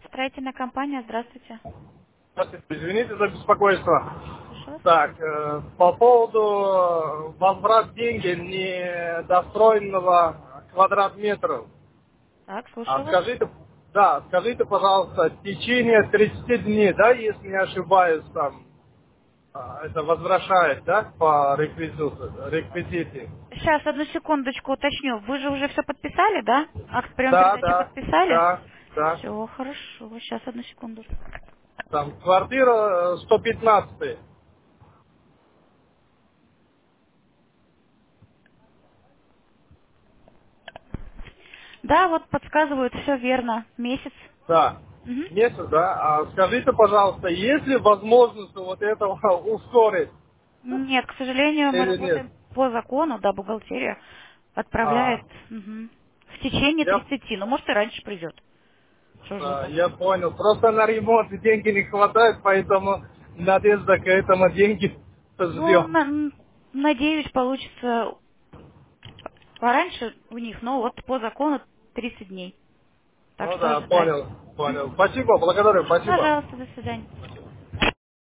Строительная компания, здравствуйте. Здравствуйте, извините за беспокойство. Слушаю вас. Так, по поводу возврат деньги недостроенного квадратметров. Так, А слушаю вас. скажите, пожалуйста, в течение 30 дней, да, если не ошибаюсь, там, это возвращает, да, по реквизите? Сейчас, одну секундочку уточню. Вы же уже все подписали, да? Акт Да, приема-передачи да, подписали? да, да. Все, хорошо. Сейчас, одну секунду. Там, квартира 115. Да, вот подсказывают, все верно. Месяц. Да. Мгм. Месяц, да. А скажите, пожалуйста, есть ли возможность вот этого ускорить Нет, к сожалению, мы или нет? работаем по закону, да, бухгалтерия А, отправляет в течение я, 30, но может и раньше придет. Что же вы так? я понял. Просто на ремонт деньги не хватает, поэтому надежда к этому деньги Ну, ждем. надеюсь, получится пораньше у них, но вот по закону 30 дней. Так Ну что да, ожидайте. понял, понял. Спасибо, благодарю, спасибо. Пожалуйста, до свидания.